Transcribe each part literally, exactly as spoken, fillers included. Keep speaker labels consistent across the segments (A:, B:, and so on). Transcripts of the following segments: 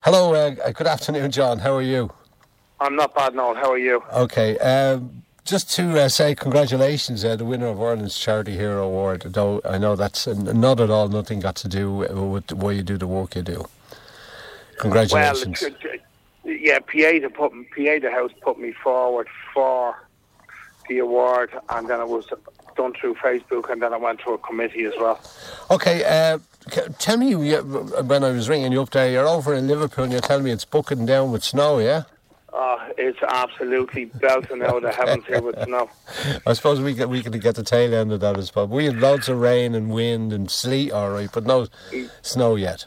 A: Hello, uh, good afternoon, John. How are you?
B: I'm not bad, Noel. How are you?
A: Okay. Um, just to uh, say congratulations, uh, the winner of Ireland's Charity Hero Award. Though I know that's uh, not at all nothing got to do with why you do the work you do. Congratulations.
B: Well, yeah, Pieta put Pieta House put me forward for the award, and then it was done through Facebook, and then I went to a committee as well.
A: Okay. Uh, tell me, when I was ringing you up there, you're over in Liverpool, and you're telling me it's bucketing down with snow, yeah?
B: Oh, it's absolutely belting out of the heavens here with snow.
A: I suppose we could, we could get the tail end of that as well. We had loads of rain and wind and sleet, all right, but no snow yet.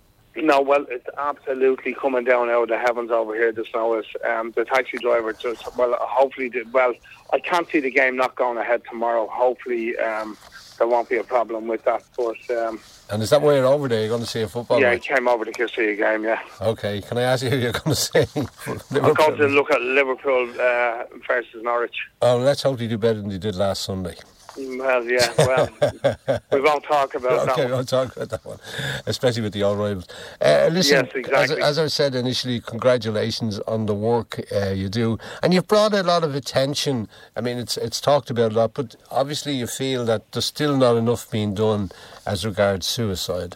B: No, well, it's absolutely coming down out of the heavens over here, the snow is. Um, the taxi driver just, well, hopefully, did, well, I can't see the game not going ahead tomorrow. Hopefully, um, there won't be a problem with that, but... Um,
A: and is that why you're over there? You're going to see a football
B: Yeah,
A: match?
B: I came over to see a game, yeah.
A: Okay, can I ask you who you're going to see?
B: I'm going to look at Liverpool uh, versus Norwich.
A: Oh, let's hope they do better than they did last Sunday.
B: Well, yeah, well, we won't talk about
A: okay,
B: that
A: Okay, we won't talk about that one, especially with the old rivals. Uh, listen,
B: yes, exactly.
A: as, as I said initially, congratulations on the work uh, you do. And you've brought a lot of attention. I mean, it's it's talked about a lot, but obviously you feel that there's still not enough being done as regards suicide.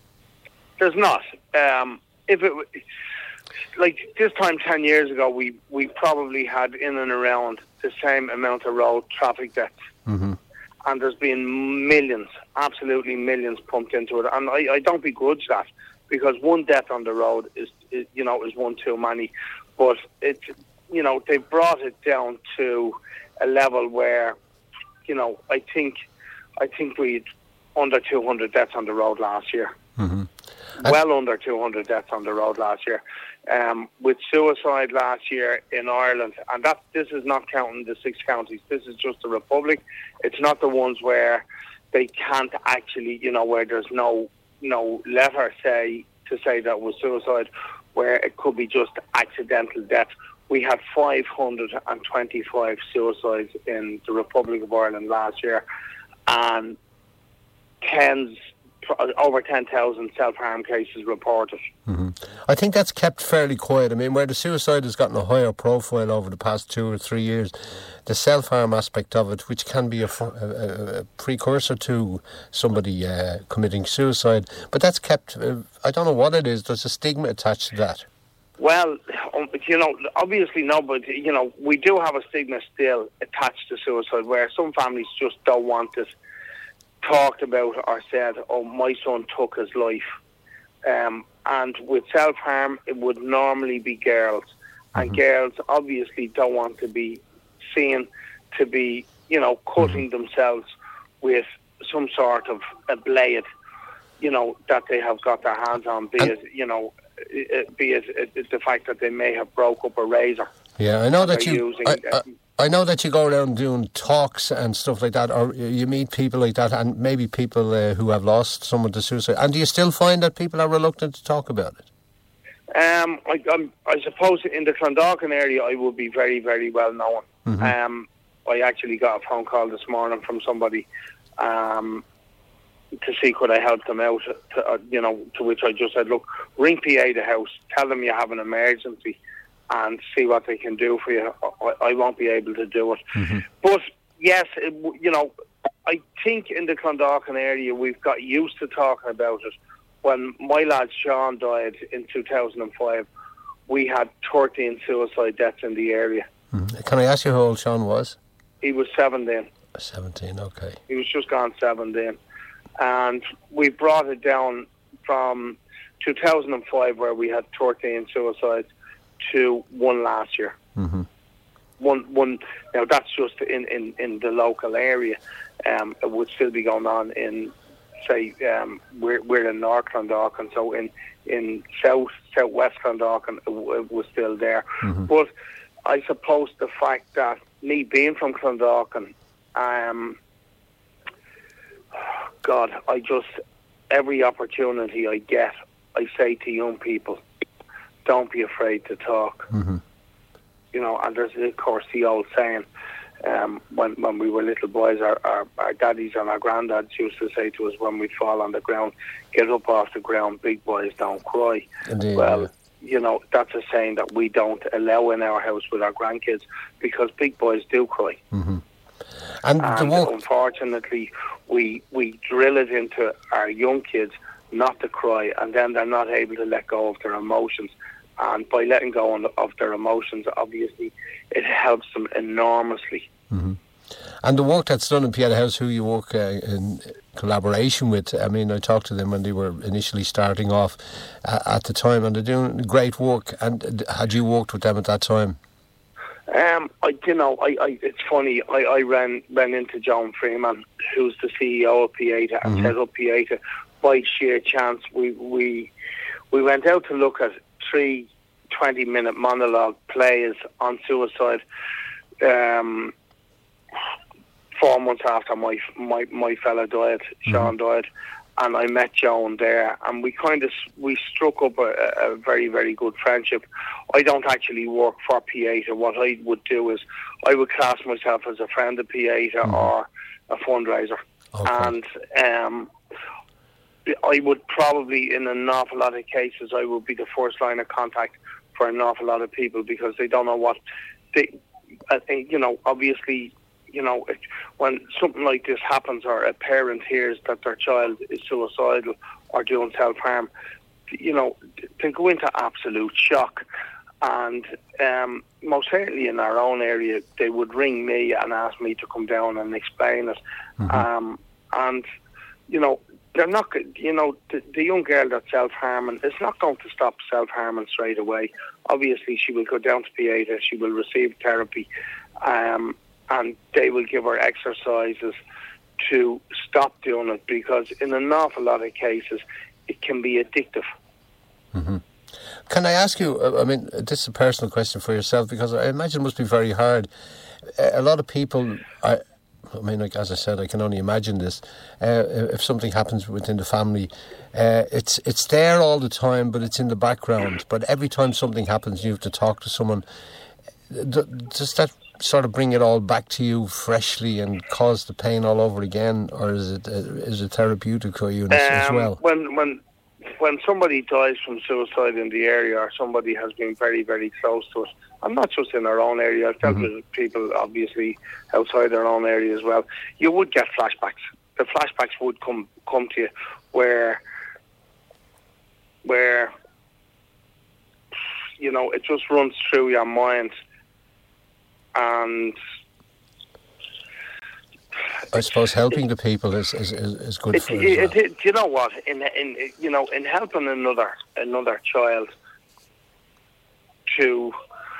B: There's not. Um, if it like this time ten years ago, we, we probably had in and around the same amount of road traffic deaths.
A: Mm-hmm.
B: And there's been millions, absolutely millions pumped into it. And I, I don't begrudge that, because one death on the road is, is, you know, is one too many. But it, you know, they brought it down to a level where, you know, I think, I think we under two hundred deaths on the road last year.
A: Mm-hmm.
B: Well under two hundred deaths on the road last year. Um, with suicide last year in Ireland, and that this is not counting the six counties, this is just the Republic. It's not the ones where they can't actually, you know, where there's no no letter say to say that was suicide, where it could be just accidental death. We had five hundred twenty-five suicides in the Republic of Ireland last year, and tens over ten thousand self-harm cases reported.
A: Mm-hmm. I think that's kept fairly quiet. I mean, where the suicide has gotten a higher profile over the past two or three years, the self-harm aspect of it, which can be a, a, a precursor to somebody uh, committing suicide, but that's kept, uh, I don't know what it is, there's a stigma attached to that.
B: Well, um, you know, obviously no, but, you know, we do have a stigma still attached to suicide, where some families just don't want it talked about or said, oh, my son took his life. Um, and with self-harm, it would normally be girls. And mm-hmm. girls obviously don't want to be seen to be, you know, cutting mm-hmm. themselves with some sort of a blade, you know, that they have got their hands on, be it, you know, be it the fact that they may have broke up a razor.
A: Yeah, I know that you...
B: Using,
A: I, I, I know that you go around doing talks and stuff like that, or you meet people like that, and maybe people uh, who have lost someone to suicide. And do you still find that people are reluctant to talk about it?
B: Um, I, I'm, I suppose in the Clondalkin area, I will be very, very well known. Mm-hmm. Um, I actually got a phone call this morning from somebody um, to see could I help them out. To, uh, you know, to which I just said, look, ring Pieta House, tell them you have an emergency, and see what they can do for you. I, I won't be able to do it. Mm-hmm. But, yes, it, you know, I think in the Clondalkin area we've got used to talking about it. When my lad Sean died in two thousand five, we had thirteen suicide deaths in the area.
A: Mm-hmm. Can I ask you how old Sean was?
B: He was seventeen.
A: seventeen, okay.
B: He was just gone seventeen. And we brought it down from two thousand five, where we had thirteen suicides, to one last year. Mm-hmm. One, one. Now that's just in, in, in the local area. Um, it would still be going on in, say, um, we're we're in North Clondalkin, so in in South Southwest Clondalkin, it, it was still there. Mm-hmm. But I suppose the fact that me being from Clondalkin, um, God, I just every opportunity I get, I say to young people, don't be afraid to talk. Mm-hmm. You know, and there's, of course, the old saying, um, when when we were little boys, our, our, our daddies and our granddads used to say to us when we'd fall on the ground, get up off the ground, big boys don't cry.
A: Indeed,
B: well,
A: yeah.
B: you know, that's a saying that we don't allow in our house with our grandkids, because big boys do cry.
A: Mm-hmm. And,
B: and
A: the walk-
B: unfortunately, we we drill it into our young kids not to cry, and then they're not able to let go of their emotions. And by letting go on, of their emotions, obviously, it helps them enormously.
A: Mm-hmm. And the work that's done in Pieta House, who you work uh, in collaboration with, I mean, I talked to them when they were initially starting off uh, at the time, and they're doing great work. And had you worked with them at that time?
B: Um, I, you know, I, I, it's funny. I, I ran ran into John Freeman, who's the C E O of Pieta, and
A: Mm-hmm.
B: set up Pieta by sheer chance. We we we went out to look at three twenty-minute monologue plays on suicide. Um, four months after my my my fella died, Sean
A: Mm-hmm.
B: died, and I met Joan there, and we kind of we struck up a, a very very good friendship. I don't actually work for Pieta. What I would do is I would class myself as a friend of Pieta
A: Mm-hmm.
B: or a fundraiser,
A: Okay.
B: and um, I would probably, in an awful lot of cases, I would be the first line of contact for an awful lot of people, because they don't know what they, I think, you know, obviously, you know, it, when something like this happens, or a parent hears that their child is suicidal or doing self-harm, you know, they go into absolute shock. And um, most certainly in our own area, they would ring me and ask me to come down and explain it.
A: Mm-hmm.
B: Um, and, you know, they're not, you know, the, the young girl that's self-harming is not going to stop self-harming straight away. Obviously, she will go down to Pieta, she will receive therapy, um, and they will give her exercises to stop doing it, because in an awful lot of cases, it can be addictive.
A: Mm-hmm. Can I ask you, I mean, this is a personal question for yourself, because I imagine it must be very hard. A lot of people, I, I mean, like, as I said, I can only imagine this. Uh, if something happens within the family, uh, it's it's there all the time, but it's in the background. But every time something happens, you have to talk to someone. Does that sort of bring it all back to you freshly and cause the pain all over again, or is it uh, is it therapeutic for you um, as well?
B: When when when somebody dies from suicide in the area, or somebody has been very very close to it, and not just in our own area, I've dealt
A: Mm-hmm.
B: with people obviously outside their own area as well, you would get flashbacks. The flashbacks would come come to you where where you know, it just runs through your mind. And
A: I suppose helping the people is is, is, is good
B: it,
A: for
B: it,
A: it, as well.
B: it, you know what? In in you know, in helping another another child to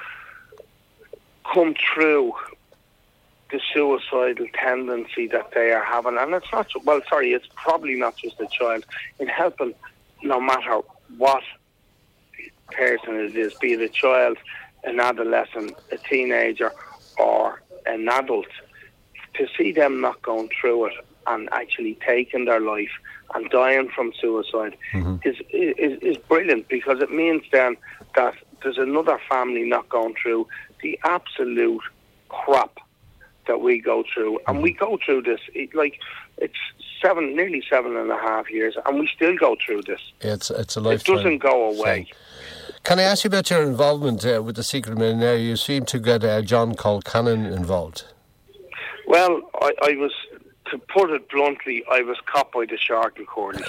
B: come through the suicidal tendency that they are having, and it's not well. Sorry, it's probably not just a child. In helping, no matter what person it is, be it a child, an adolescent, a teenager, or an adult, to see them not going through it and actually taking their life and dying from suicide
A: Mm-hmm.
B: is, is is brilliant, because it means then that there's another family not going through the absolute crap that we go through. And we go through this, it, like, it's seven, nearly seven and a half years, and we still go through this.
A: It's, it's a
B: It
A: lifetime
B: doesn't go away.
A: thing. Can I ask you about your involvement uh, with the Secret Millionaire? You seem to get uh, John Colcannon involved.
B: Well, I, I was, to put it bluntly, I was caught by the shark in Corley.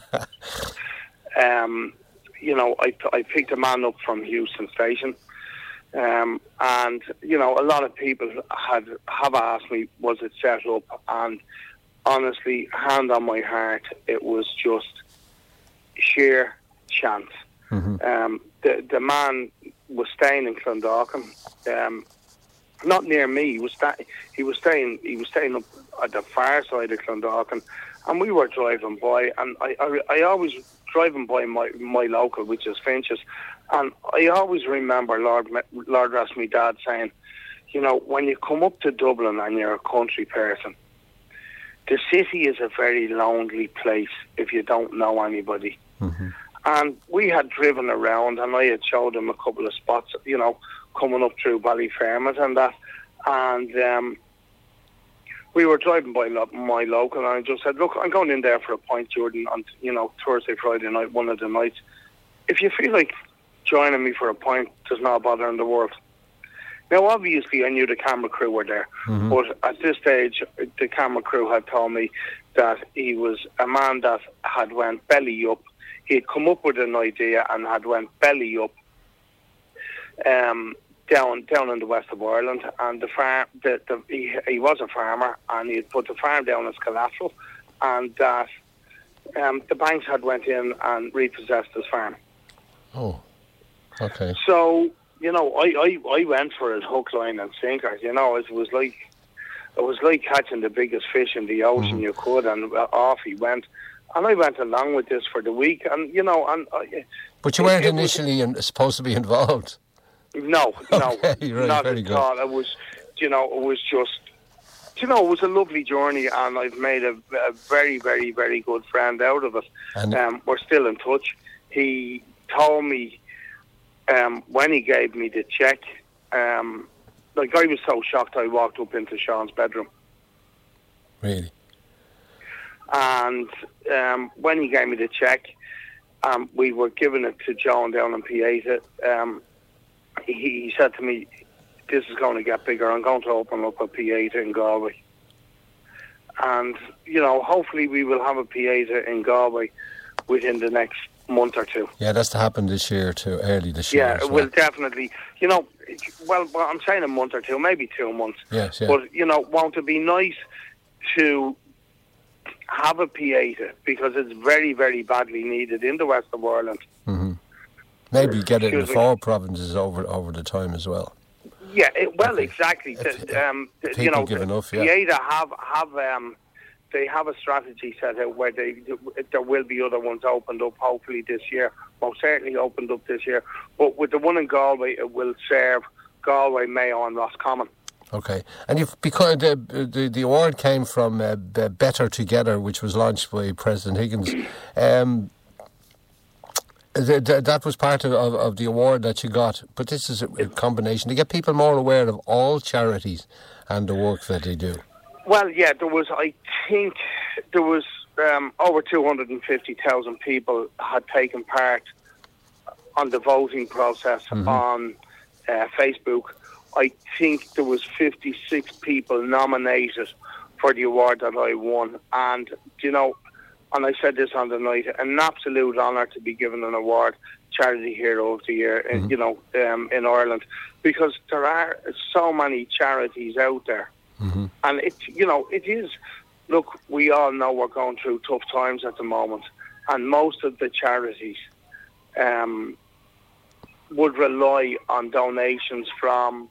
B: um, you know, I, I picked a man up from Houston Station, um, and, you know, a lot of people had have asked me, was it set up? And honestly, hand on my heart, it was just sheer chance.
A: Mm-hmm.
B: Um, the the man was staying in Clondalkin, um, not near me. He was sta- he was staying he was staying up at the far side of Clondalkin, and we were driving by, and I I, I always driving by my my local, which is Finches, and I always remember Lord Lord Ross, my dad, saying, you know, when you come up to Dublin and you're a country person, the city is a very lonely place if you don't know anybody.
A: Mm-hmm.
B: And we had driven around, and I had showed him a couple of spots, you know, coming up through Ballyfermot and that. And um, we were driving by lo- my local, and I just said, look, I'm going in there for a pint, Jordan, on, you know, Thursday, Friday night, one of the nights. If you feel like joining me for a pint does not bother in the world. Now, obviously, I knew the camera crew were there, mm-hmm. but at this stage, the camera crew had told me that he was a man that had went belly up. He had come up with an idea and had went belly up um, down down in the west of Ireland. And the farm, the, the, he, he was a farmer, and he had put the farm down as collateral, and that um, the banks had went in and repossessed his farm.
A: Oh, okay.
B: So, you know, I, I, I went for it hook, line and sinker. You know, it was like it was like catching the biggest fish in the ocean mm-hmm. you could, and off he went. And I went along with this for the week, and you know, and I,
A: but you weren't
B: it, it
A: initially was, supposed to be involved.
B: No, no,
A: okay, right,
B: not
A: very
B: at
A: good.
B: all. It was, you know, it was just, you know, it was a lovely journey, and I've made a, a very, very, very good friend out of it. And um, we're still in touch. He told me um, when he gave me the check, um, like I was so shocked. I walked up into Sean's bedroom.
A: Really.
B: And um, when he gave me the cheque, um, we were giving it to John down in Pieta. Um, he, he said to me, this is going to get bigger. I'm going to open up a Pieta in Galway. And, you know, hopefully we will have a Pieta in Galway within the next month or two.
A: Yeah, that's to happen this year too, early this year.
B: Yeah, it will definitely. You know, well, well, I'm saying a month or two, maybe two months.
A: Yes, yeah.
B: But, you know, won't it be nice to have a Pieta, because it's very, very badly needed in the west of Ireland.
A: Mm-hmm. Maybe get it in the four provinces over over the time as well.
B: Yeah, it, well,
A: okay.
B: exactly.
A: If,
B: the, um,
A: people
B: you know,
A: give enough, yeah.
B: Pieta have have um, they have a strategy set out where they there will be other ones opened up. Hopefully this year, most certainly opened up this year. But with the one in Galway, it will serve Galway, Mayo, and Roscommon.
A: Okay, and you've because the the, the award came from uh, Better Together, which was launched by President Higgins. Um, th- th- that was part of, of, of the award that you got, but this is a, a combination to get people more aware of all charities and the work that they do.
B: Well, yeah, there was. I think there was um, over two hundred and fifty thousand people had taken part on the voting process mm-hmm. on uh, Facebook. I think there was fifty-six people nominated for the award that I won. And, you know, and I said this on the night, an absolute honour to be given an award, Charity Hero of the Year, mm-hmm. in, you know, um, in Ireland, because there are so many charities out there. Mm-hmm. And, it, you know, it is, look, we all know we're going through tough times at the moment, and most of the charities um, would rely on donations from,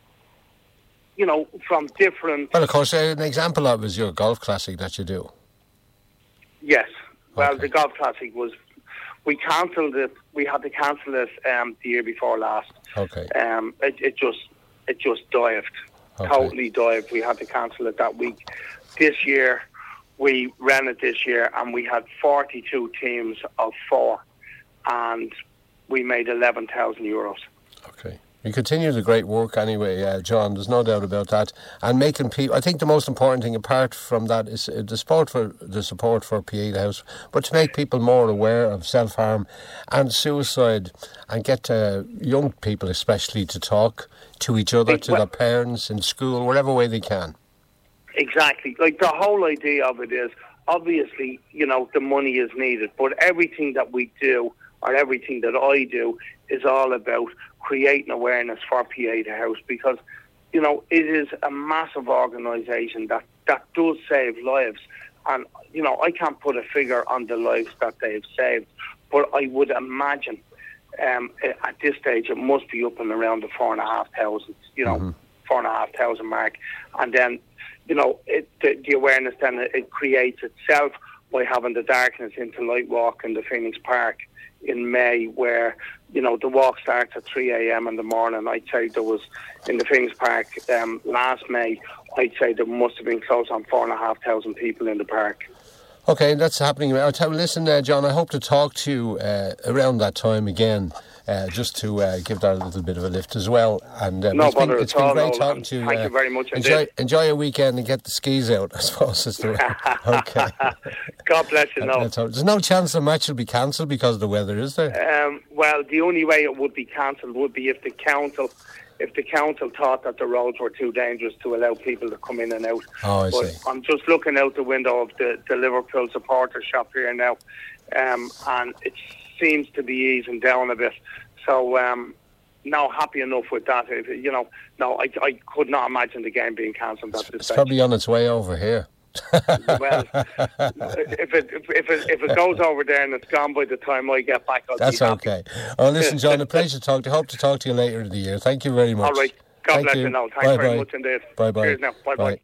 B: you know, from different...
A: Well, of course, uh, an example of it is your golf classic that you do.
B: Yes. Well,
A: okay.
B: The golf classic was... We cancelled it. We had to cancel it um, the year before last.
A: Okay.
B: Um, it, it just it just dived. Okay. Totally dived. We had to cancel it that week. This year, we ran it this year, and we had forty-two teams of four, and we made eleven thousand euros.
A: Okay. You continue the great work anyway, uh, John, there's no doubt about that. And making people, I think the most important thing apart from that is the support for the support for Pieta House, but to make people more aware of self-harm and suicide, and get uh, young people especially to talk to each other, to well, their parents, in school, whatever way they can.
B: Exactly. Like, the whole idea of it is, obviously, you know, the money is needed, but everything that we do, or everything that I do, is all about creating awareness for Pieta House, because, you know, it is a massive organisation that, that does save lives. And, you know, I can't put a figure on the lives that they've saved, but I would imagine um, at this stage it must be up and around the four and a half thousand, you know, mm-hmm. four and a half thousand mark. And then, you know, it, the, the awareness then it, it creates itself by having the Darkness into Light walk in the Phoenix Park in May, where, you know, the walk starts at three a.m. in the morning. I'd say there was, in the Phoenix Park um, last May, I'd say there must have been close on four and a half thousand people in the park.
A: Okay, that's happening. I'll tell, listen, uh, John, I hope to talk to you uh, around that time again, uh, just to uh, give that a little bit of a lift as well. And um,
B: no
A: it's been,
B: bother
A: it's
B: at
A: been
B: all.
A: great
B: No,
A: talking to you.
B: Thank
A: uh,
B: you very much
A: enjoy,
B: indeed.
A: enjoy your weekend and get the skis out, I suppose. Is the okay.
B: God bless you. No,
A: there's no chance the match will be cancelled because of the weather, is there?
B: Um, well, the only way it would be cancelled would be if the council, if the council thought that the roads were too dangerous to allow people to come in and out.
A: Oh, I
B: but
A: see.
B: I'm just looking out the window of the, the Liverpool supporter shop here now, um, and it seems to be easing down a bit. So, um, now happy enough with that. If, you know, no, I, I could not imagine the game being cancelled at this
A: It's
B: stage.
A: probably on its way over here.
B: Well, if it if, if it if it goes over there and it's gone by the time I get back, I'll
A: That's
B: be happy.
A: okay. Oh, listen, John, a pleasure to talk to you. Hope to talk to you later in the year. Thank you very much.
B: All right. God
A: Thank
B: bless
A: you.
B: you now. Thanks
A: Bye
B: very
A: bye.
B: much indeed.
A: Bye bye.
B: Cheers now. Bye bye.